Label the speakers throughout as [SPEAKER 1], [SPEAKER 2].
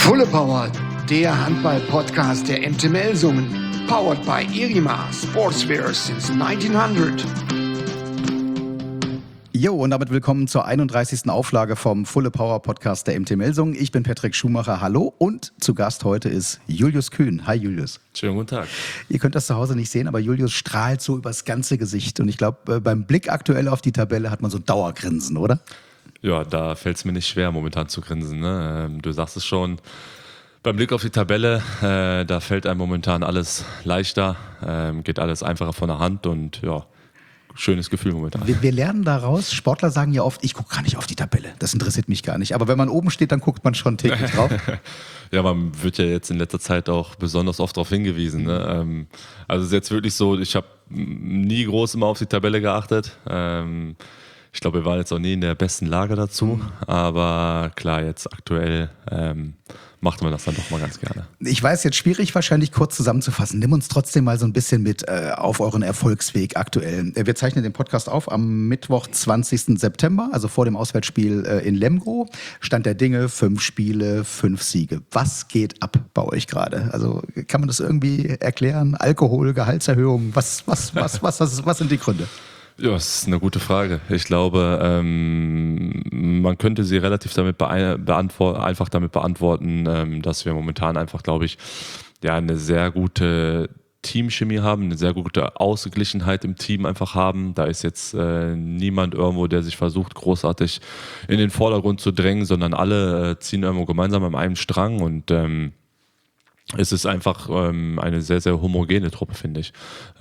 [SPEAKER 1] Fulle Power, der Handball-Podcast der MT Melsungen. Powered by Irima Sportswear since 1900.
[SPEAKER 2] Jo, und damit willkommen zur 31. Auflage vom Fulle Power Podcast der MT Melsungen. Ich bin Patrick Schumacher, hallo, und zu Gast heute ist Julius Kühn. Hi Julius.
[SPEAKER 3] Schönen guten Tag.
[SPEAKER 2] Ihr könnt das zu Hause nicht sehen, aber Julius strahlt so übers ganze Gesicht. Und ich glaube, beim Blick aktuell auf die Tabelle hat man so Dauergrinsen, oder?
[SPEAKER 3] Ja, da fällt es mir nicht schwer, momentan zu grinsen. Ne? Du sagst es schon, beim Blick auf die Tabelle, da fällt einem momentan alles leichter, geht alles einfacher von der Hand und ja, schönes Gefühl momentan.
[SPEAKER 2] Wir lernen daraus, Sportler sagen ja oft, ich gucke gar nicht auf die Tabelle, das interessiert mich gar nicht. Aber wenn man oben steht, dann guckt man schon täglich drauf.
[SPEAKER 3] Ja, man wird ja jetzt in letzter Zeit auch besonders oft darauf hingewiesen. Ne? Also es ist jetzt wirklich so, ich habe nie groß immer auf die Tabelle geachtet. Ich glaube, wir waren jetzt auch nie in der besten Lage dazu, aber klar, jetzt aktuell macht man das dann doch mal ganz gerne.
[SPEAKER 2] Ich weiß, jetzt schwierig wahrscheinlich kurz zusammenzufassen. Nimm uns trotzdem mal so ein bisschen mit auf euren Erfolgsweg aktuell. Wir zeichnen den Podcast auf am Mittwoch, 20. September, also vor dem Auswärtsspiel in Lemgo. Stand der Dinge, 5 Spiele, 5 Siege. Was geht ab bei euch gerade? Also kann man das irgendwie erklären? Alkohol, Gehaltserhöhung, was sind die Gründe?
[SPEAKER 3] Ja, das ist eine gute Frage. Ich glaube, man könnte sie relativ einfach damit beantworten, dass wir momentan einfach, glaube ich, ja, eine sehr gute Teamchemie haben, eine sehr gute Ausgeglichenheit im Team einfach haben. Da ist jetzt niemand irgendwo, der sich versucht, großartig in den Vordergrund zu drängen, sondern alle ziehen irgendwo gemeinsam an einem Strang und es ist einfach eine sehr, sehr homogene Truppe, finde ich.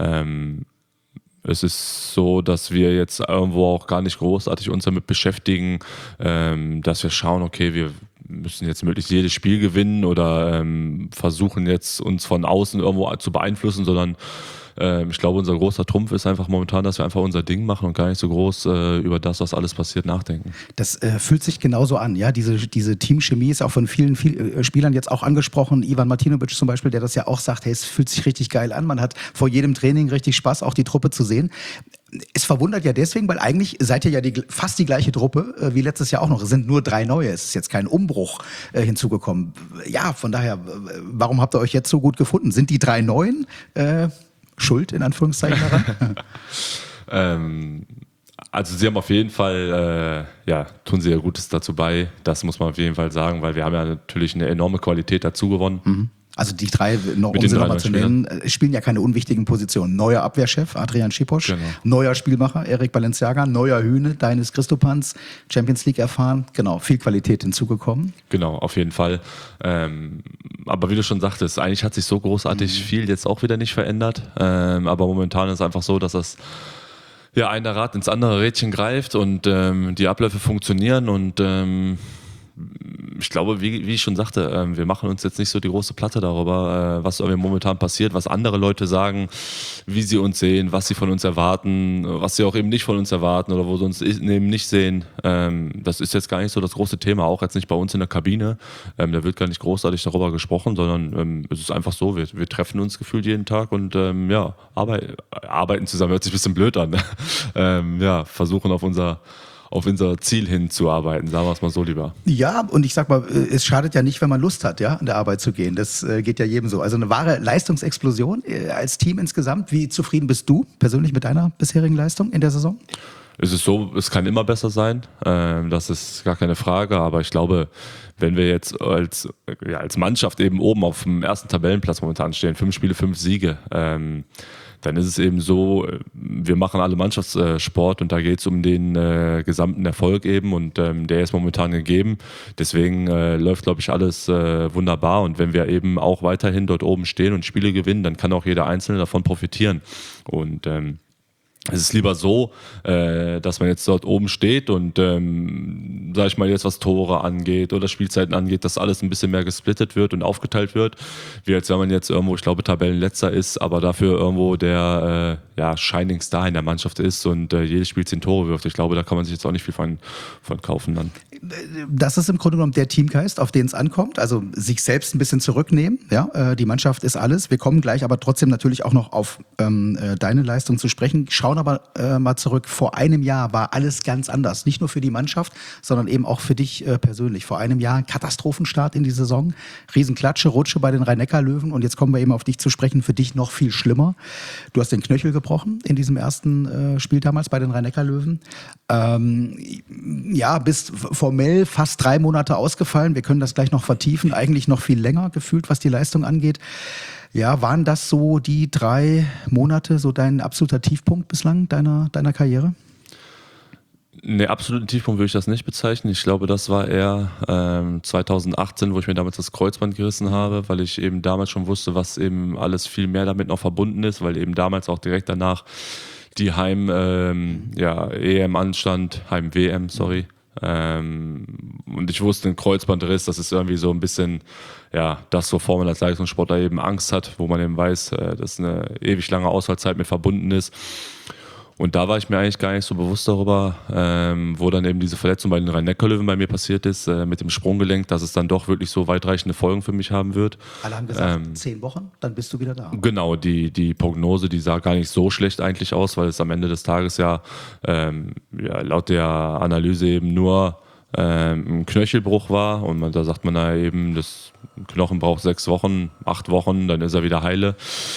[SPEAKER 3] Es ist so, dass wir jetzt irgendwo auch gar nicht großartig uns damit beschäftigen, dass wir schauen, okay, wir müssen jetzt möglichst jedes Spiel gewinnen oder versuchen jetzt uns von außen irgendwo zu beeinflussen, sondern ich glaube, unser großer Trumpf ist einfach momentan, dass wir einfach unser Ding machen und gar nicht so groß über das, was alles passiert, nachdenken.
[SPEAKER 2] Das fühlt sich genauso an, ja. Diese Teamchemie ist auch von vielen Spielern jetzt auch angesprochen. Ivan Martinovic zum Beispiel, der das ja auch sagt, hey, es fühlt sich richtig geil an. Man hat vor jedem Training richtig Spaß, auch die Truppe zu sehen. Es verwundert ja deswegen, weil eigentlich seid ihr ja fast die gleiche Truppe wie letztes Jahr auch noch. Es sind nur 3 neue. Es ist jetzt kein Umbruch hinzugekommen. Ja, von daher, warum habt ihr euch jetzt so gut gefunden? Sind die 3 Neuen schuld, in Anführungszeichen, daran?
[SPEAKER 3] Also sie haben auf jeden Fall, tun sie ja Gutes dazu bei, das muss man auf jeden Fall sagen, weil wir haben ja natürlich eine enorme Qualität dazu gewonnen.
[SPEAKER 2] Mhm. Also die 3, um sie nochmal zu nennen, spielen ja keine unwichtigen Positionen. Neuer Abwehrchef, Adrian Schiposch, genau. Neuer Spielmacher, Erik Balenciaga, neuer Hühne, Dainis Christopanz, Champions League erfahren, genau, viel Qualität hinzugekommen.
[SPEAKER 3] Genau, auf jeden Fall. Aber wie du schon sagtest, eigentlich hat sich so großartig viel jetzt auch wieder nicht verändert. Aber momentan ist es einfach so, dass das ein Rad ins andere Rädchen greift und die Abläufe funktionieren und ich glaube, wie ich schon sagte, wir machen uns jetzt nicht so die große Platte darüber, was momentan passiert, was andere Leute sagen, wie sie uns sehen, was sie von uns erwarten, was sie auch eben nicht von uns erwarten oder wo sie uns eben nicht sehen. Das ist jetzt gar nicht so das große Thema, auch jetzt nicht bei uns in der Kabine. Da wird gar nicht großartig darüber gesprochen, sondern es ist einfach so, wir treffen uns gefühlt jeden Tag und arbeiten zusammen, hört sich ein bisschen blöd an. Versuchen auf unser Ziel hinzuarbeiten, sagen wir es mal so lieber.
[SPEAKER 2] Ja, und ich sag mal, es schadet ja nicht, wenn man Lust hat, ja, an der Arbeit zu gehen. Das geht ja jedem so. Also eine wahre Leistungsexplosion als Team insgesamt. Wie zufrieden bist du persönlich mit deiner bisherigen Leistung in der Saison?
[SPEAKER 3] Es ist so, es kann immer besser sein, das ist gar keine Frage, aber ich glaube, wenn wir jetzt als Mannschaft eben oben auf dem ersten Tabellenplatz momentan stehen, 5 Spiele, 5 Siege, dann ist es eben so, wir machen alle Mannschaftssport und da geht es um den gesamten Erfolg eben und der ist momentan gegeben. Deswegen läuft, glaube ich, alles wunderbar und wenn wir eben auch weiterhin dort oben stehen und Spiele gewinnen, dann kann auch jeder Einzelne davon profitieren. Und es ist lieber so, dass man jetzt dort oben steht und, sag ich mal jetzt, was Tore angeht oder Spielzeiten angeht, dass alles ein bisschen mehr gesplittet wird und aufgeteilt wird, wie als wenn man jetzt irgendwo, ich glaube, Tabellenletzter ist, aber dafür irgendwo der Shining Star in der Mannschaft ist und jedes Spiel 10 Tore wirft. Ich glaube, da kann man sich jetzt auch nicht viel von kaufen dann.
[SPEAKER 2] Das ist im Grunde genommen der Teamgeist, auf den es ankommt. Also sich selbst ein bisschen zurücknehmen. Ja, die Mannschaft ist alles. Wir kommen gleich aber trotzdem natürlich auch noch auf deine Leistung zu sprechen. Schauen aber mal zurück. Vor einem Jahr war alles ganz anders. Nicht nur für die Mannschaft, sondern eben auch für dich persönlich. Vor einem Jahr ein Katastrophenstart in die Saison. Riesenklatsche, Rutsche bei den Rhein-Neckar-Löwen. Und jetzt kommen wir eben auf dich zu sprechen. Für dich noch viel schlimmer. Du hast den Knöchel gebrochen in diesem ersten Spiel damals bei den Rhein-Neckar-Löwen. Ja, bist formell fast 3 Monate ausgefallen. Wir können das gleich noch vertiefen. Eigentlich noch viel länger gefühlt, was die Leistung angeht. Ja, waren das so die 3 Monate, so dein absoluter Tiefpunkt bislang deiner Karriere?
[SPEAKER 3] Nee, absoluten Tiefpunkt würde ich das nicht bezeichnen. Ich glaube, das war eher 2018, wo ich mir damals das Kreuzband gerissen habe, weil ich eben damals schon wusste, was eben alles viel mehr damit noch verbunden ist, weil eben damals auch direkt danach die EM anstand, Heim-WM, sorry. Und ich wusste, ein Kreuzbandriss, das ist irgendwie so ein bisschen, ja, das, wovor man als Leistungssportler eben Angst hat, wo man eben weiß, dass eine ewig lange Ausfallzeit mit verbunden ist. Und da war ich mir eigentlich gar nicht so bewusst darüber, wo dann eben diese Verletzung bei den Rhein-Neckar-Löwen bei mir passiert ist, mit dem Sprunggelenk, dass es dann doch wirklich so weitreichende Folgen für mich haben wird.
[SPEAKER 2] Alle haben gesagt, 10 Wochen, dann bist du wieder da.
[SPEAKER 3] Genau, die Prognose, die sah gar nicht so schlecht eigentlich aus, weil es am Ende des Tages ja laut der Analyse eben nur ein Knöchelbruch war. Und da sagt man da eben, das Knochen braucht 6 Wochen, 8 Wochen, dann ist er wieder heile.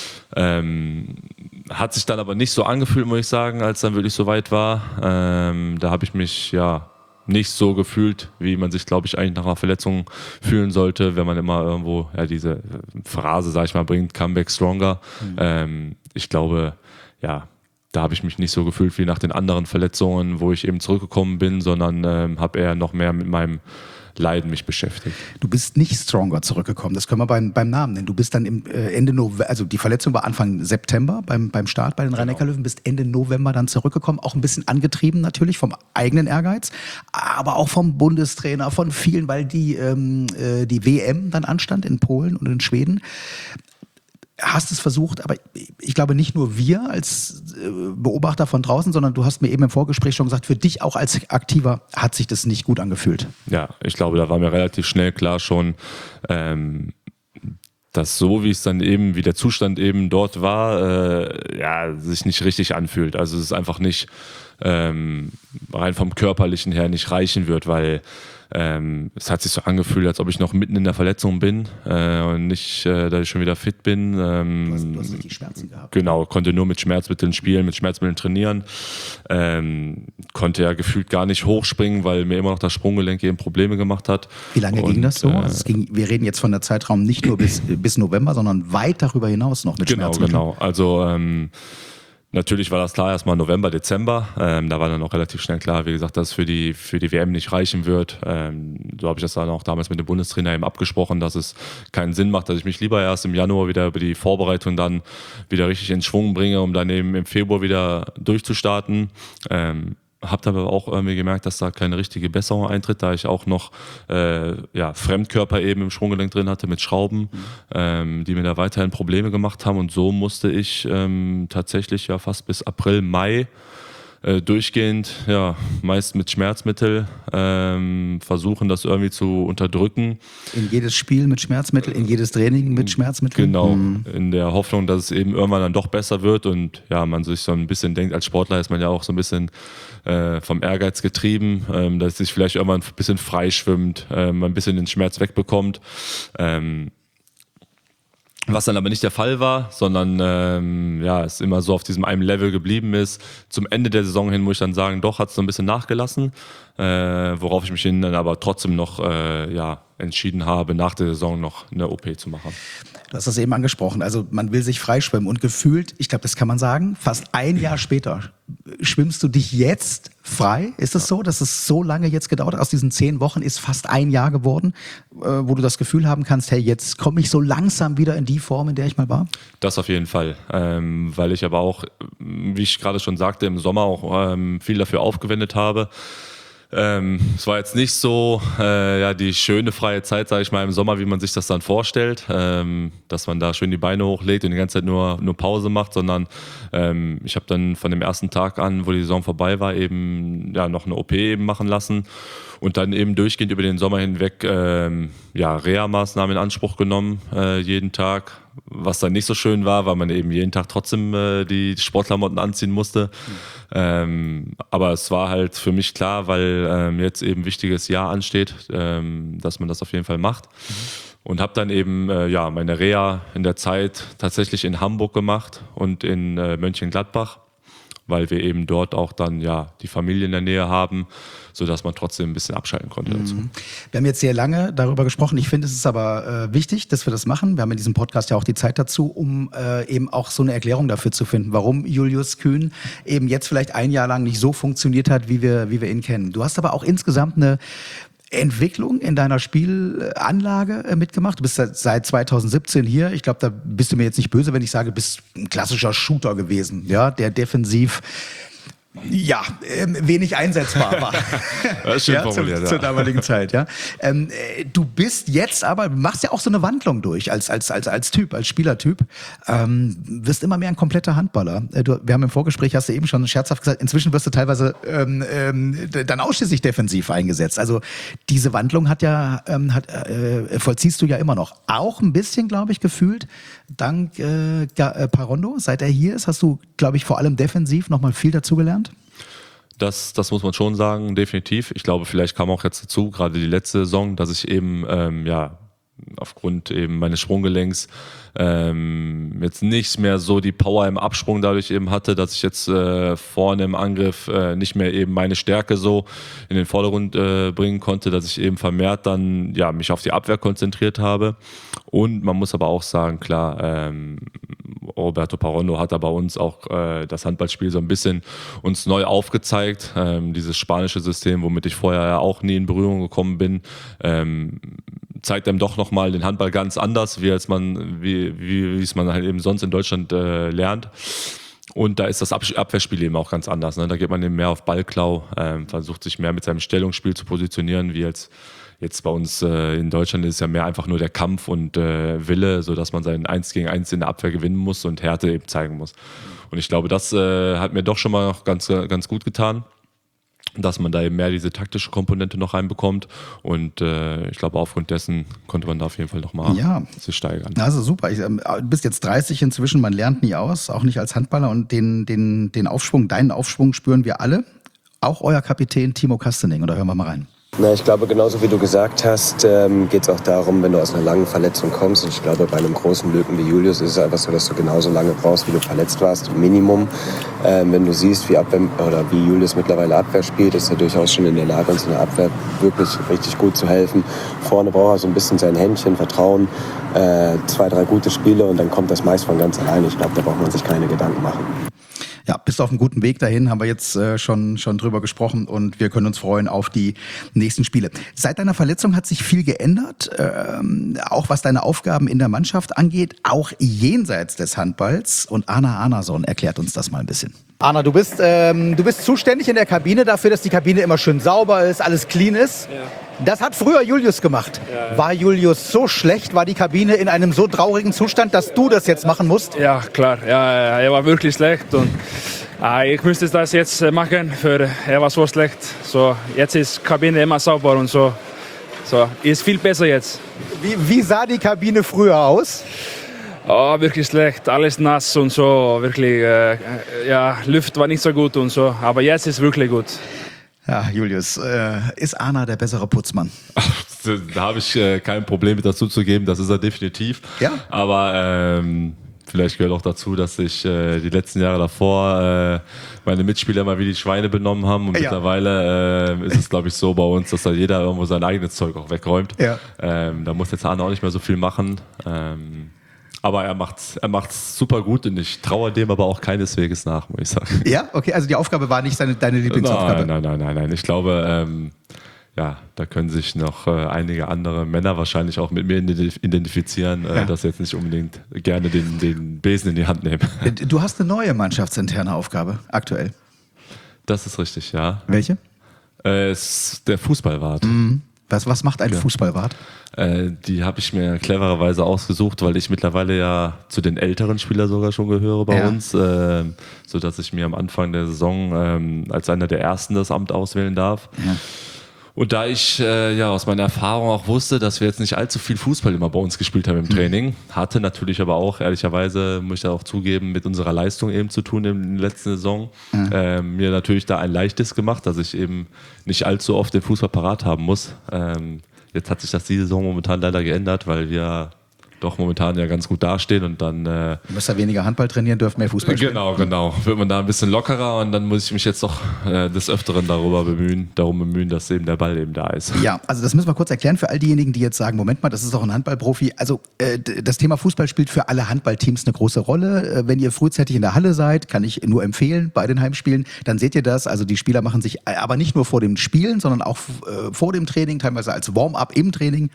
[SPEAKER 3] Hat sich dann aber nicht so angefühlt, muss ich sagen, als dann wirklich so weit war. Da habe ich mich ja nicht so gefühlt, wie man sich, glaube ich, eigentlich nach einer Verletzung fühlen sollte, wenn man immer irgendwo diese Phrase, sag ich mal, bringt, Comeback stronger. Ich glaube, ja, da habe ich mich nicht so gefühlt wie nach den anderen Verletzungen, wo ich eben zurückgekommen bin, sondern habe eher noch mehr mit meinem Leiden mich beschäftigt.
[SPEAKER 2] Du bist nicht stronger zurückgekommen, das können wir beim Namen nennen. Du bist dann im Ende November, also die Verletzung war Anfang September beim Start bei den Rhein-Neckar-Löwen, bist Ende November dann zurückgekommen, auch ein bisschen angetrieben natürlich vom eigenen Ehrgeiz, aber auch vom Bundestrainer, von vielen, weil die WM dann anstand in Polen und in Schweden. Hast es versucht, aber ich glaube nicht nur wir als Beobachter von draußen, sondern du hast mir eben im Vorgespräch schon gesagt, für dich auch als Aktiver hat sich das nicht gut angefühlt.
[SPEAKER 3] Ja, ich glaube, da war mir relativ schnell klar schon, dass so wie es dann eben, wie der Zustand eben dort war, sich nicht richtig anfühlt. Also es ist einfach nicht rein vom Körperlichen her nicht reichen wird, weil es hat sich so angefühlt, als ob ich noch mitten in der Verletzung bin und nicht, dass ich schon wieder fit bin.
[SPEAKER 2] Du hast richtig Schmerzen gehabt.
[SPEAKER 3] Genau, konnte nur mit Schmerzmitteln spielen, mit Schmerzmitteln trainieren. Konnte ja gefühlt gar nicht hochspringen, weil mir immer noch das Sprunggelenk eben Probleme gemacht hat.
[SPEAKER 2] Wie lange ging das so? Wir reden jetzt von der Zeitraum nicht nur bis November, sondern weit darüber hinaus noch mit Schmerzmitteln.
[SPEAKER 3] Genau. Also natürlich war das klar, erstmal November, Dezember. Da war dann auch relativ schnell klar, wie gesagt, dass es für die WM nicht reichen wird. So habe ich das dann auch damals mit dem Bundestrainer eben abgesprochen, dass es keinen Sinn macht, dass ich mich lieber erst im Januar wieder über die Vorbereitung dann wieder richtig in Schwung bringe, um dann eben im Februar wieder durchzustarten. Habt aber auch irgendwie gemerkt, dass da keine richtige Besserung eintritt, da ich auch noch Fremdkörper eben im Sprunggelenk drin hatte mit Schrauben, die mir da weiterhin Probleme gemacht haben. Und so musste ich tatsächlich ja fast bis April, Mai durchgehend, meist mit Schmerzmittel versuchen, das irgendwie zu unterdrücken.
[SPEAKER 2] In jedes Spiel mit Schmerzmittel, in jedes Training mit Schmerzmitteln?
[SPEAKER 3] Genau, in der Hoffnung, dass es eben irgendwann dann doch besser wird und ja, man sich so ein bisschen denkt, als Sportler ist man ja auch so ein bisschen vom Ehrgeiz getrieben, dass es sich vielleicht irgendwann ein bisschen freischwimmt, ein bisschen den Schmerz wegbekommt. Was dann aber nicht der Fall war, sondern es immer so auf diesem einen Level geblieben ist. Zum Ende der Saison hin muss ich dann sagen, doch hat es so ein bisschen nachgelassen, worauf ich mich dann aber trotzdem noch entschieden habe, nach der Saison noch eine OP zu machen.
[SPEAKER 2] Du hast das eben angesprochen, also man will sich freischwimmen und gefühlt, ich glaube, das kann man sagen, fast ein Jahr später schwimmst du dich jetzt frei. Ist es so, dass es so lange jetzt gedauert hat? Aus diesen 10 Wochen ist fast ein Jahr geworden, wo du das Gefühl haben kannst, hey, jetzt komme ich so langsam wieder in die Form, in der ich mal war?
[SPEAKER 3] Das auf jeden Fall, weil ich aber auch, wie ich gerade schon sagte, im Sommer auch viel dafür aufgewendet habe. Es war jetzt nicht so die schöne freie Zeit, sage ich mal, im Sommer, wie man sich das dann vorstellt, dass man da schön die Beine hochlegt und die ganze Zeit nur Pause macht, sondern ich habe dann von dem ersten Tag an, wo die Saison vorbei war, eben noch eine OP eben machen lassen. Und dann eben durchgehend über den Sommer hinweg Reha-Maßnahmen in Anspruch genommen, jeden Tag. Was dann nicht so schön war, weil man eben jeden Tag trotzdem die Sportklamotten anziehen musste. Aber es war halt für mich klar, weil jetzt eben ein wichtiges Jahr ansteht, dass man das auf jeden Fall macht. Und habe dann eben meine Reha in der Zeit tatsächlich in Hamburg gemacht und in Mönchengladbach, weil wir eben dort auch dann die Familie in der Nähe haben, sodass man trotzdem ein bisschen abschalten konnte dazu.
[SPEAKER 2] Wir haben jetzt sehr lange darüber gesprochen. Ich finde, es ist aber wichtig, dass wir das machen. Wir haben in diesem Podcast ja auch die Zeit dazu, um eben auch so eine Erklärung dafür zu finden, warum Julius Kühn eben jetzt vielleicht ein Jahr lang nicht so funktioniert hat, wie wir ihn kennen. Du hast aber auch insgesamt eine Entwicklung in deiner Spielanlage mitgemacht. Du bist seit 2017 hier. Ich glaube, da bist du mir jetzt nicht böse, wenn ich sage, du bist ein klassischer Shooter gewesen, ja, der defensiv wenig einsetzbar war.
[SPEAKER 3] Das ist schön formuliert,
[SPEAKER 2] zur damaligen Zeit, ja. Du bist jetzt aber, machst ja auch so eine Wandlung durch als Typ, als Spielertyp. Wirst immer mehr ein kompletter Handballer. Wir haben im Vorgespräch, hast du eben schon scherzhaft gesagt, inzwischen wirst du teilweise dann ausschließlich defensiv eingesetzt. Also diese Wandlung vollziehst du ja immer noch. Auch ein bisschen, glaube ich, gefühlt, dank Parrondo. Seit er hier ist, hast du, glaube ich, vor allem defensiv nochmal viel dazugelernt.
[SPEAKER 3] Das muss man schon sagen, definitiv. Ich glaube, vielleicht kam auch jetzt dazu, gerade die letzte Saison, dass ich eben aufgrund eben meines Sprunggelenks jetzt nicht mehr so die Power im Absprung dadurch eben hatte, dass ich jetzt vorne im Angriff nicht mehr eben meine Stärke so in den Vordergrund bringen konnte, dass ich eben vermehrt dann mich auf die Abwehr konzentriert habe. Und man muss aber auch sagen, klar, Roberto Parrondo hat da bei uns auch das Handballspiel so ein bisschen uns neu aufgezeigt. Dieses spanische System, womit ich vorher ja auch nie in Berührung gekommen bin, zeigt einem doch nochmal den Handball ganz anders, wie es man halt eben sonst in Deutschland lernt. Und da ist das Abwehrspiel eben auch ganz anders. Ne? Da geht man eben mehr auf Ballklau, versucht sich mehr mit seinem Stellungsspiel zu positionieren, wie jetzt bei uns in Deutschland ist es ja mehr einfach nur der Kampf und Wille, sodass man sein 1 gegen 1 in der Abwehr gewinnen muss und Härte eben zeigen muss. Und ich glaube, das hat mir doch schon mal noch ganz gut getan, dass man da eben mehr diese taktische Komponente noch reinbekommt. Und ich glaube, aufgrund dessen konnte man da auf jeden Fall nochmal sich steigern.
[SPEAKER 2] Also super. Du bist jetzt 30 inzwischen, man lernt nie aus, auch nicht als Handballer. Und deinen Aufschwung spüren wir alle. Auch euer Kapitän Timo Kastening. Oder hören wir mal rein.
[SPEAKER 4] Na, ich glaube, genauso wie du gesagt hast, geht es auch darum, wenn du aus einer langen Verletzung kommst. Und ich glaube, bei einem großen Lücken wie Julius ist es einfach so, dass du genauso lange brauchst, wie du verletzt warst. Minimum. Wenn du siehst, wie Julius mittlerweile Abwehr spielt, ist er durchaus schon in der Lage, uns in der Abwehr wirklich richtig gut zu helfen. Vorne braucht er so ein bisschen sein Händchen, Vertrauen, 2, 3 gute Spiele und dann kommt das meist von ganz alleine. Ich glaube, da braucht man sich keine Gedanken machen.
[SPEAKER 2] Ja, bist auf einem guten Weg dahin, haben wir jetzt schon drüber gesprochen und wir können uns freuen auf die nächsten Spiele. Seit deiner Verletzung hat sich viel geändert, auch was deine Aufgaben in der Mannschaft angeht, auch jenseits des Handballs. Und Arna Arnason erklärt uns das mal ein bisschen. Arna, du bist zuständig in der Kabine dafür, dass die Kabine immer schön sauber ist, alles clean ist. Ja. Das hat früher Julius gemacht. Ja. War Julius so schlecht, war die Kabine in einem so traurigen Zustand, dass du das jetzt machen musst?
[SPEAKER 5] Ja, klar. Ja, er war wirklich schlecht und ich müsste das jetzt machen, er war so schlecht. So, jetzt ist die Kabine immer sauber und so ist viel besser jetzt.
[SPEAKER 2] Wie sah die Kabine früher aus?
[SPEAKER 5] Oh, wirklich schlecht, alles nass und so, wirklich, Luft war nicht so gut und so, aber jetzt ist wirklich gut.
[SPEAKER 2] Ja, Julius, ist Arna der bessere Putzmann?
[SPEAKER 3] Da habe ich kein Problem mit dazu zu geben, das ist er definitiv. Ja. Aber vielleicht gehört auch dazu, dass sich die letzten Jahre davor meine Mitspieler immer wie die Schweine benommen haben. Und mittlerweile ist es, glaube ich, so bei uns, dass da jeder irgendwo sein eigenes Zeug auch wegräumt. Ja. Da muss jetzt Arna auch nicht mehr so viel machen. Aber er macht's super gut und ich traue dem aber auch keineswegs nach, muss ich sagen.
[SPEAKER 2] Ja, okay, also die Aufgabe war nicht deine Lieblingsaufgabe?
[SPEAKER 3] Nein. Ich glaube, da können sich noch einige andere Männer wahrscheinlich auch mit mir identifizieren, dass sie jetzt nicht unbedingt gerne den Besen in die Hand nehmen.
[SPEAKER 2] Du hast eine neue mannschaftsinterne Aufgabe aktuell.
[SPEAKER 3] Das ist richtig, ja.
[SPEAKER 2] Welche?
[SPEAKER 3] Ist der Fußballwart.
[SPEAKER 2] Mhm. Was macht ein Fußballwart?
[SPEAKER 3] Die habe ich mir clevererweise ausgesucht, weil ich mittlerweile ja zu den älteren Spielern sogar schon gehöre bei uns, sodass ich mir am Anfang der Saison als einer der Ersten das Amt auswählen darf. Ja. Und da ich aus meiner Erfahrung auch wusste, dass wir jetzt nicht allzu viel Fußball immer bei uns gespielt haben im Training, hatte natürlich aber auch, ehrlicherweise, muss ich da auch zugeben, mit unserer Leistung eben zu tun in der letzten Saison, mir natürlich da ein leichtes gemacht, dass ich eben nicht allzu oft den Fußball parat haben muss. Jetzt hat sich das diese Saison momentan leider geändert, weil wir doch momentan ja ganz gut dastehen und dann...
[SPEAKER 2] Du musst ja weniger Handball trainieren, dürft mehr Fußball spielen.
[SPEAKER 3] Genau. Wird man da ein bisschen lockerer und dann muss ich mich jetzt doch des Öfteren darum bemühen, dass eben der Ball eben da ist.
[SPEAKER 2] Ja, also das müssen wir kurz erklären für all diejenigen, die jetzt sagen, Moment mal, das ist doch ein Handballprofi. Also das Thema Fußball spielt für alle Handballteams eine große Rolle. Wenn ihr frühzeitig in der Halle seid, kann ich nur empfehlen, bei den Heimspielen, dann seht ihr das. Also die Spieler machen sich aber nicht nur vor dem Spielen, sondern auch vor dem Training, teilweise als Warm-up im Training,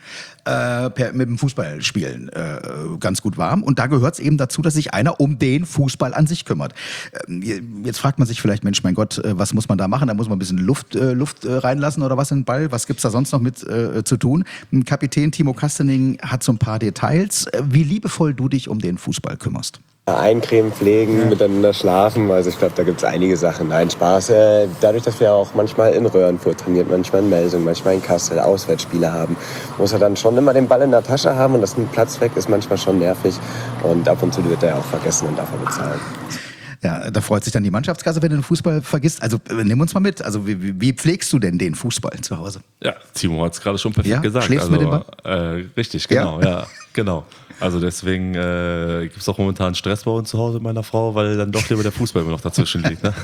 [SPEAKER 2] mit dem Fußballspielen ganz gut warm. Und da gehört es eben dazu, dass sich einer um den Fußball an sich kümmert. Jetzt fragt man sich vielleicht, Mensch, mein Gott, was muss man da machen? Da muss man ein bisschen Luft reinlassen oder was in den Ball? Was gibt's da sonst noch mit zu tun? Kapitän Timo Kastening hat so ein paar Details. Wie liebevoll du dich um den Fußball kümmerst.
[SPEAKER 4] Eincremen, pflegen, miteinander schlafen, also ich glaube, da gibt es einige Sachen. Nein, Spaß. Dadurch, dass wir auch manchmal in Röhrenfurt trainiert, manchmal in Melsung, manchmal in Kassel, Auswärtsspiele haben, muss er dann schon immer den Ball in der Tasche haben und dass ein Platz weg ist manchmal schon nervig und ab und zu wird er auch vergessen und darf er bezahlen.
[SPEAKER 2] Ja, da freut sich dann die Mannschaftskasse, wenn du den Fußball vergisst. Also nimm uns mal mit. Also wie pflegst du denn den Fußball zu Hause?
[SPEAKER 3] Ja, Timo hat es gerade schon perfekt gesagt.
[SPEAKER 2] Schläfst
[SPEAKER 3] also,
[SPEAKER 2] mit dem Ball?
[SPEAKER 3] Richtig, genau. Ja, genau. Also deswegen gibt es auch momentan Stress bei uns zu Hause mit meiner Frau, weil dann doch lieber der Fußball immer noch dazwischen liegt. Ne?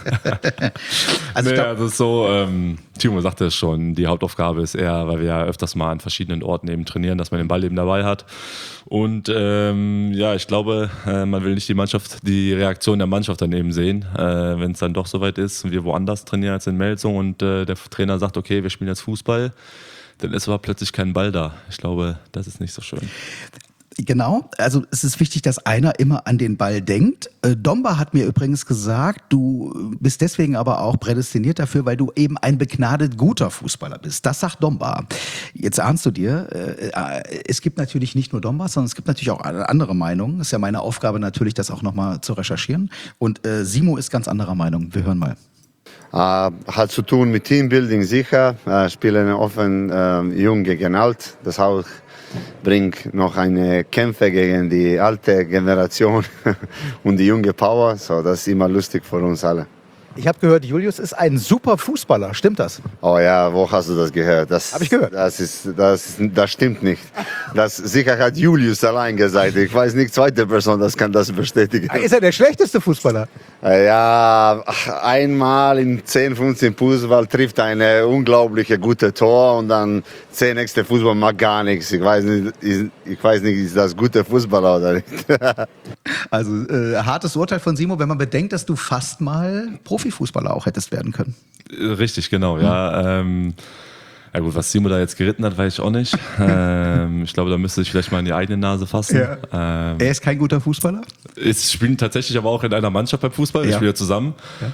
[SPEAKER 2] Also
[SPEAKER 3] das ist so, Timo sagte es schon, die Hauptaufgabe ist eher, weil wir ja öfters mal an verschiedenen Orten eben trainieren, dass man den Ball eben dabei hat. Und ich glaube, man will nicht die Reaktion der Mannschaft dann eben sehen, wenn es dann doch soweit ist und wir woanders trainieren als in Melsung und der Trainer sagt, okay, wir spielen jetzt Fußball, dann ist aber plötzlich kein Ball da. Ich glaube, das ist nicht so schön.
[SPEAKER 2] Genau, also es ist wichtig, dass einer immer an den Ball denkt. Domba hat mir übrigens gesagt, du bist deswegen aber auch prädestiniert dafür, weil du eben ein begnadet guter Fußballer bist. Das sagt Domba. Jetzt ahnst du dir, es gibt natürlich nicht nur Domba, sondern es gibt natürlich auch andere Meinungen. Es ist ja meine Aufgabe natürlich, das auch nochmal zu recherchieren. Und Simo ist ganz anderer Meinung. Wir hören mal.
[SPEAKER 6] Hat zu tun mit Teambuilding sicher, spielen offen jung gegen alt, das auch bringt noch eine Kämpfe gegen die alte Generation und die junge Power, so das ist immer lustig für uns alle.
[SPEAKER 2] Ich habe gehört, Julius ist ein super Fußballer, stimmt das?
[SPEAKER 6] Oh ja, wo hast du das gehört?
[SPEAKER 2] Habe ich gehört.
[SPEAKER 6] Das stimmt nicht. Das sicher hat Julius allein gesagt. Ich weiß nicht, zweite Person kann das bestätigen.
[SPEAKER 2] Ist er der schlechteste Fußballer?
[SPEAKER 6] Ja, einmal in 10, 15 Fußball trifft eine unglaubliche gute Tor und dann 10 nächste Fußball macht gar nichts. Ich weiß nicht, ist das gute Fußballer oder nicht?
[SPEAKER 2] Also hartes Urteil von Simo, wenn man bedenkt, dass du fast mal Profifußballer auch hättest werden können.
[SPEAKER 3] Richtig, genau, ja. Ja gut, was Simo da jetzt geritten hat, weiß ich auch nicht. Ich glaube, da müsste ich vielleicht mal in die eigene Nase fassen.
[SPEAKER 2] Ja. Er ist kein guter Fußballer?
[SPEAKER 3] Es spielen tatsächlich aber auch in einer Mannschaft beim Fußball. Wir spielen zusammen.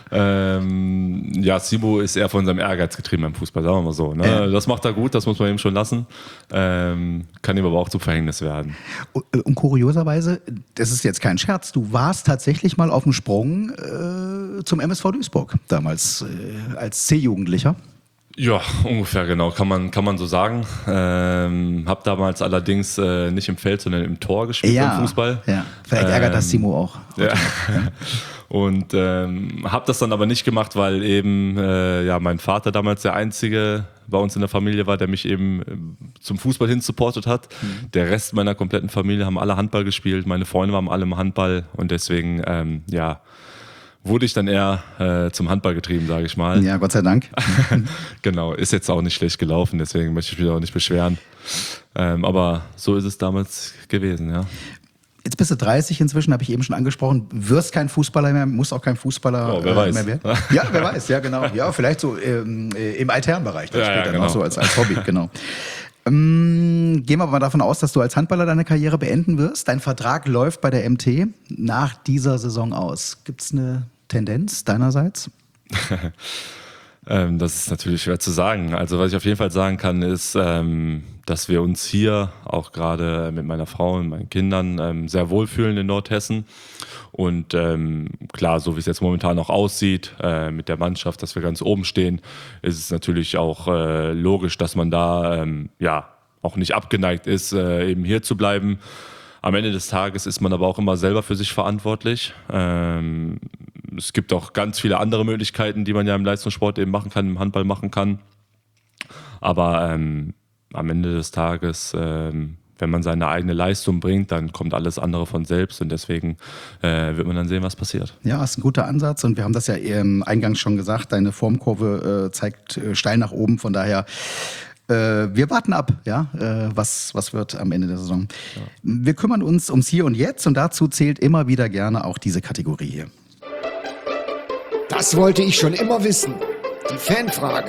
[SPEAKER 3] Ja. Simo ist eher von seinem Ehrgeiz getrieben beim Fußball, sagen wir mal so. Ne? Ja. Das macht er gut, das muss man ihm schon lassen. Kann ihm aber auch zum Verhängnis werden.
[SPEAKER 2] Und kurioserweise, das ist jetzt kein Scherz, du warst tatsächlich mal auf dem Sprung zum MSV Duisburg, damals als C-Jugendlicher.
[SPEAKER 3] Ja, ungefähr, genau, kann man so sagen. Hab damals allerdings nicht im Feld, sondern im Tor gespielt beim Fußball.
[SPEAKER 2] Ja. Vielleicht ärgert das Simo auch.
[SPEAKER 3] Ja. Und habe das dann aber nicht gemacht, weil eben mein Vater damals der Einzige bei uns in der Familie war, der mich eben zum Fußball hin supportet hat. Der Rest meiner kompletten Familie haben alle Handball gespielt, meine Freunde waren alle im Handball und deswegen, wurde ich dann eher zum Handball getrieben, sage ich mal.
[SPEAKER 2] Ja, Gott sei Dank.
[SPEAKER 3] Genau, ist jetzt auch nicht schlecht gelaufen, deswegen möchte ich mich auch nicht beschweren. Aber so ist es damals gewesen, ja.
[SPEAKER 2] Jetzt bist du 30 inzwischen, habe ich eben schon angesprochen. Wirst kein Fußballer mehr, musst auch kein Fußballer
[SPEAKER 3] wer weiß.
[SPEAKER 2] mehr werden. Ja, wer weiß, ja genau. Ja, vielleicht so im alternen Bereich dann später
[SPEAKER 3] genau.
[SPEAKER 2] noch so als Hobby, genau. Gehen wir aber mal davon aus, dass du als Handballer deine Karriere beenden wirst. Dein Vertrag läuft bei der MT nach dieser Saison aus. Gibt es eine Tendenz deinerseits?
[SPEAKER 3] Das ist natürlich schwer zu sagen. Also was ich auf jeden Fall sagen kann, ist, dass wir uns hier auch gerade mit meiner Frau und meinen Kindern sehr wohlfühlen in Nordhessen. Und klar, so wie es jetzt momentan noch aussieht mit der Mannschaft, dass wir ganz oben stehen, ist es natürlich auch logisch, dass man da auch nicht abgeneigt ist, eben hier zu bleiben. Am Ende des Tages ist man aber auch immer selber für sich verantwortlich. Es gibt auch ganz viele andere Möglichkeiten, die man ja im Leistungssport eben machen kann, im Handball machen kann. Aber am Ende des Tages, wenn man seine eigene Leistung bringt, dann kommt alles andere von selbst und deswegen wird man dann sehen, was passiert.
[SPEAKER 2] Ja, ist ein guter Ansatz und wir haben das ja eingangs schon gesagt, deine Formkurve zeigt steil nach oben, von daher wir warten ab, ja, was wird am Ende der Saison. Ja. Wir kümmern uns ums Hier und Jetzt und dazu zählt immer wieder gerne auch diese Kategorie hier.
[SPEAKER 1] Das wollte ich schon immer wissen. Die Fanfrage.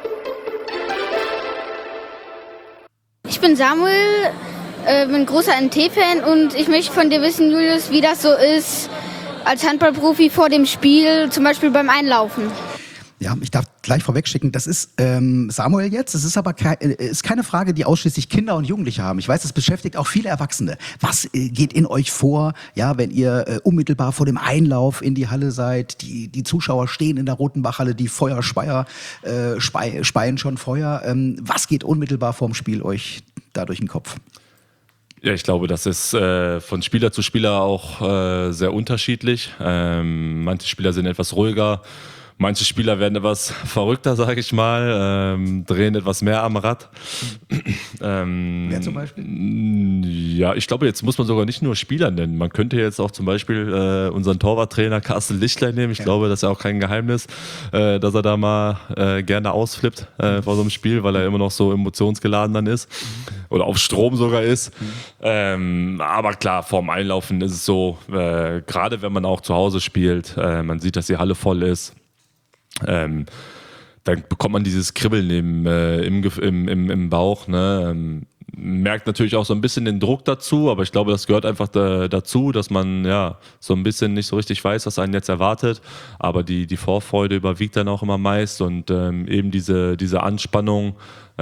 [SPEAKER 7] Ich bin Samuel, bin großer NT-Fan und ich möchte von dir wissen, Julius, wie das so ist als Handballprofi vor dem Spiel, zum Beispiel beim Einlaufen.
[SPEAKER 2] Ja, ich darf gleich vorwegschicken, das ist Samuel jetzt, es ist aber ist keine Frage, die ausschließlich Kinder und Jugendliche haben. Ich weiß, das beschäftigt auch viele Erwachsene. Was geht in euch vor, ja, wenn ihr unmittelbar vor dem Einlauf in die Halle seid, die Zuschauer stehen in der Rotenbachhalle, die Feuerspeier speien schon Feuer. Was geht unmittelbar vorm Spiel euch da durch den Kopf?
[SPEAKER 3] Ja, ich glaube, das ist von Spieler zu Spieler auch sehr unterschiedlich. Manche Spieler sind etwas ruhiger. Manche Spieler werden etwas verrückter, sage ich mal, drehen etwas mehr am Rad.
[SPEAKER 2] Wer zum Beispiel?
[SPEAKER 3] Ja, ich glaube, jetzt muss man sogar nicht nur Spieler nennen. Man könnte jetzt auch zum Beispiel unseren Torwarttrainer Carsten Lichtlein nehmen. Ich glaube, das ist ja auch kein Geheimnis, dass er da mal gerne ausflippt vor so einem Spiel, weil er immer noch so emotionsgeladen dann ist oder auf Strom sogar ist. Aber klar, vorm Einlaufen ist es so, gerade wenn man auch zu Hause spielt, man sieht, dass die Halle voll ist. Dann bekommt man dieses Kribbeln im Bauch, ne? Merkt natürlich auch so ein bisschen den Druck dazu, aber ich glaube, das gehört einfach dazu, dass man ja so ein bisschen nicht so richtig weiß, was einen jetzt erwartet, aber die Vorfreude überwiegt dann auch immer meist und eben diese Anspannung,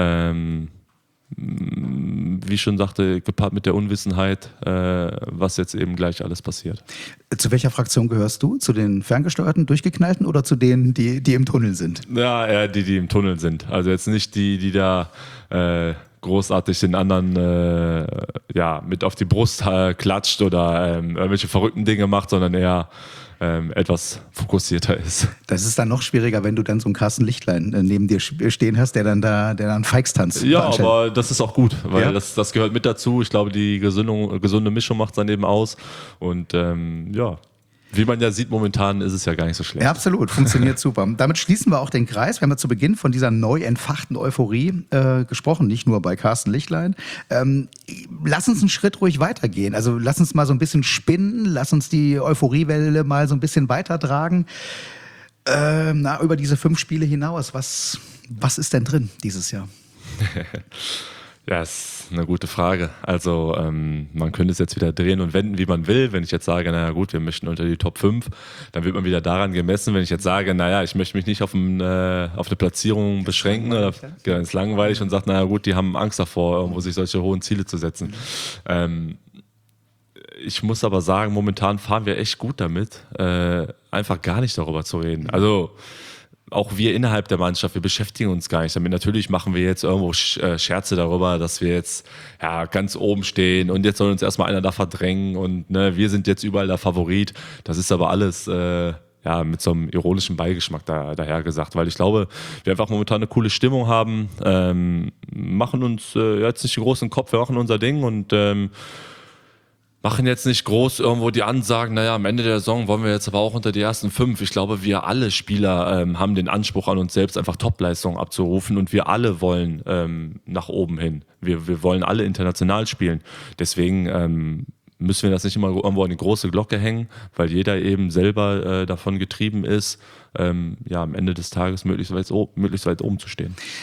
[SPEAKER 3] wie ich schon sagte, gepaart mit der Unwissenheit, was jetzt eben gleich alles passiert.
[SPEAKER 2] Zu welcher Fraktion gehörst du? Zu den ferngesteuerten, durchgeknallten oder zu denen, die im Tunnel sind?
[SPEAKER 3] Ja, eher die im Tunnel sind. Also jetzt nicht die da großartig den anderen mit auf die Brust klatscht oder irgendwelche verrückten Dinge macht, sondern eher etwas fokussierter ist.
[SPEAKER 2] Das ist dann noch schwieriger, wenn du dann so einen Carsten Lichtlein neben dir stehen hast, der dann Feixtanz
[SPEAKER 3] Ja, aber das ist auch gut, weil
[SPEAKER 2] ja?
[SPEAKER 3] das gehört mit dazu. Ich glaube, die gesunde Mischung macht es dann eben aus und wie man ja sieht, momentan ist es ja gar nicht so schlecht.
[SPEAKER 2] Ja, absolut, funktioniert super. Damit schließen wir auch den Kreis. Wir haben ja zu Beginn von dieser neu entfachten Euphorie gesprochen, nicht nur bei Carsten Lichtlein. Lass uns einen Schritt ruhig weitergehen. Also lass uns mal so ein bisschen spinnen, lass uns die Euphoriewelle mal so ein bisschen weitertragen. Über diese 5 Spiele hinaus, was ist denn drin dieses Jahr?
[SPEAKER 3] Ja, ist eine gute Frage. Also man könnte es jetzt wieder drehen und wenden, wie man will. Wenn ich jetzt sage, naja gut, wir möchten unter die Top 5, dann wird man wieder daran gemessen. Wenn ich jetzt sage, naja, ich möchte mich nicht auf eine Platzierung beschränken, oder ganz langweilig und sage, naja gut, die haben Angst davor, irgendwo sich solche hohen Ziele zu setzen. Ich muss aber sagen, momentan fahren wir echt gut damit, einfach gar nicht darüber zu reden. Also auch wir innerhalb der Mannschaft, wir beschäftigen uns gar nicht damit. Natürlich machen wir jetzt irgendwo Scherze darüber, dass wir jetzt ganz oben stehen und jetzt soll uns erstmal einer da verdrängen und ne, wir sind jetzt überall der Favorit. Das ist aber alles mit so einem ironischen Beigeschmack daher gesagt, weil ich glaube, wir einfach momentan eine coole Stimmung haben, machen uns jetzt nicht den großen Kopf, wir machen unser Ding und machen jetzt nicht groß irgendwo die Ansagen, naja, am Ende der Saison wollen wir jetzt aber auch unter die ersten 5. Ich glaube, wir alle Spieler haben den Anspruch an uns selbst, einfach Topleistungen abzurufen und wir alle wollen nach oben hin. Wir wollen alle international spielen. Deswegen müssen wir das nicht immer irgendwo an die große Glocke hängen, weil jeder eben selber davon getrieben ist, am Ende des Tages möglichst weit oben zu stehen.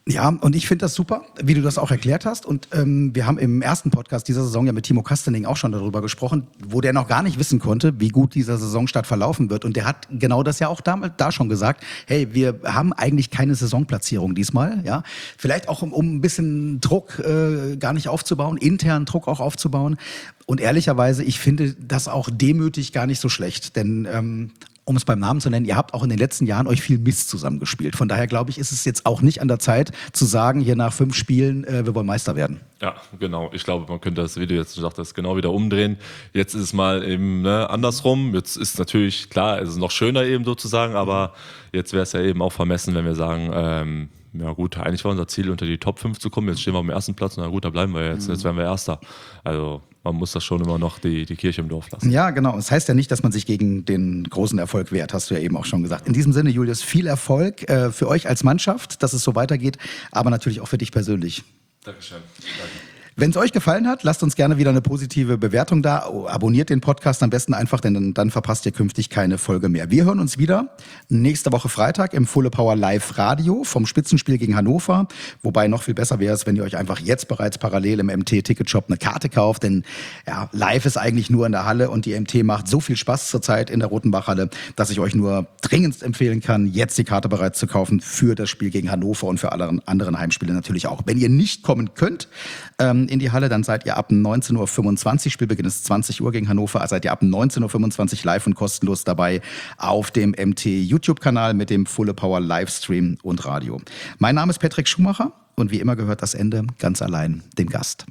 [SPEAKER 2] Ja, und ich finde das super, wie du das auch erklärt hast. Und wir haben im ersten Podcast dieser Saison ja mit Timo Kastening auch schon darüber gesprochen, wo der noch gar nicht wissen konnte, wie gut dieser Saisonstart verlaufen wird. Und der hat genau das ja auch da schon gesagt. Hey, wir haben eigentlich keine Saisonplatzierung diesmal. Ja, vielleicht auch um ein bisschen Druck gar nicht aufzubauen, internen Druck auch aufzubauen. Und ehrlicherweise, ich finde das auch demütig gar nicht so schlecht, denn um es beim Namen zu nennen, ihr habt auch in den letzten Jahren euch viel Mist zusammengespielt. Von daher glaube ich, ist es jetzt auch nicht an der Zeit zu sagen, hier nach 5 Spielen, wir wollen Meister werden.
[SPEAKER 3] Ja, genau. Ich glaube, man könnte das, wie du jetzt schon sagtest, genau wieder umdrehen. Jetzt ist es mal eben andersrum. Jetzt ist natürlich, klar, es ist noch schöner eben sozusagen, aber jetzt wäre es ja eben auch vermessen, wenn wir sagen, ja gut, eigentlich war unser Ziel, unter die Top 5 zu kommen. Jetzt stehen wir am ersten Platz und na gut, da bleiben wir jetzt. Jetzt werden wir Erster. Also man muss das schon immer noch die Kirche im Dorf lassen.
[SPEAKER 2] Ja, genau. Das heißt ja nicht, dass man sich gegen den großen Erfolg wehrt, hast du ja eben auch schon gesagt. In diesem Sinne, Julius, viel Erfolg für euch als Mannschaft, dass es so weitergeht, aber natürlich auch für dich persönlich.
[SPEAKER 3] Dankeschön. Danke.
[SPEAKER 2] Wenn es euch gefallen hat, lasst uns gerne wieder eine positive Bewertung da. Abonniert den Podcast am besten einfach, denn dann verpasst ihr künftig keine Folge mehr. Wir hören uns wieder nächste Woche Freitag im Fulle Power Live Radio vom Spitzenspiel gegen Hannover. Wobei noch viel besser wäre es, wenn ihr euch einfach jetzt bereits parallel im MT-Ticket-Shop eine Karte kauft. Denn ja, live ist eigentlich nur in der Halle und die MT macht so viel Spaß zurzeit in der Rotenbachhalle, dass ich euch nur dringendst empfehlen kann, jetzt die Karte bereits zu kaufen für das Spiel gegen Hannover und für alle anderen Heimspiele natürlich auch. Wenn ihr nicht kommen könnt in die Halle, dann seid ihr ab 19.25 Uhr, Spielbeginn ist 20 Uhr gegen Hannover, seid ihr ab 19.25 Uhr live und kostenlos dabei auf dem MT-YouTube-Kanal mit dem Fulle Power Livestream und Radio. Mein Name ist Patrick Schumacher und wie immer gehört das Ende ganz allein dem Gast.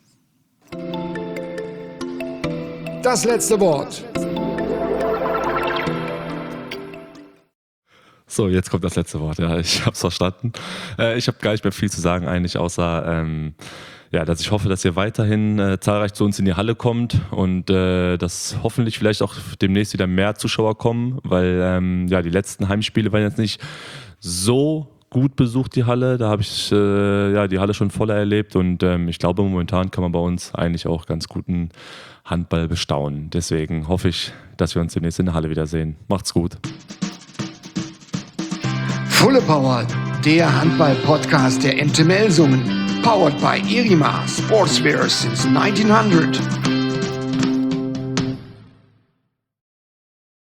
[SPEAKER 1] Das letzte Wort.
[SPEAKER 3] So, jetzt kommt das letzte Wort. Ja, ich habe es verstanden. Ich habe gar nicht mehr viel zu sagen eigentlich, außer dass ich hoffe, dass ihr weiterhin zahlreich zu uns in die Halle kommt und dass hoffentlich vielleicht auch demnächst wieder mehr Zuschauer kommen, weil die letzten Heimspiele waren jetzt nicht so gut besucht, die Halle. Da habe ich die Halle schon voller erlebt und ich glaube, momentan kann man bei uns eigentlich auch ganz guten Handball bestaunen. Deswegen hoffe ich, dass wir uns demnächst in der Halle wiedersehen. Macht's gut.
[SPEAKER 1] Fulle Power, der Handball-Podcast der MTML-Summen. Powered by Irima, Sportswear since 1900.